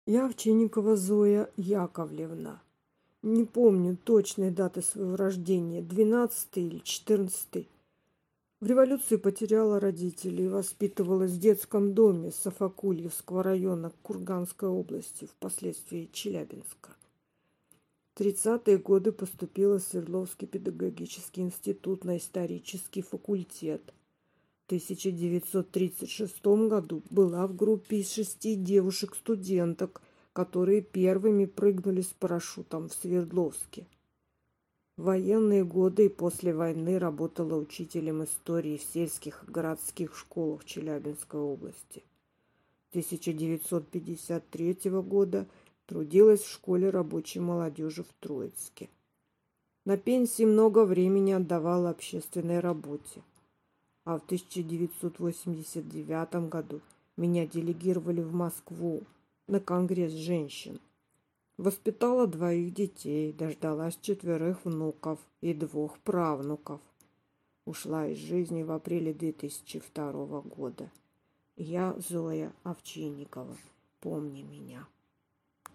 Я Овчинникова Зоя Яковлевна. Не помню точной даты своего рождения, 12 или 14. В революции потеряла родителей и воспитывалась в детском доме Сафакульевского района Курганской области, впоследствии Челябинска. В 30-е годы поступила в Свердловский педагогический институт на исторический факультет. В 1936 году была в группе из 6 девушек-студенток, которые первыми прыгнули с парашютом в Свердловске. В военные годы и после войны работала учителем истории в сельских и городских школах Челябинской области. С 1953 года трудилась в школе рабочей молодежи в Троицке. На пенсии много времени отдавала общественной работе. А в 1989 году меня делегировали в Москву на Конгресс женщин. Воспитала 2 детей, дождалась 4 внуков и 2 правнуков. Ушла из жизни в апреле 2002 года. Я Зоя Овчинникова. Помни меня.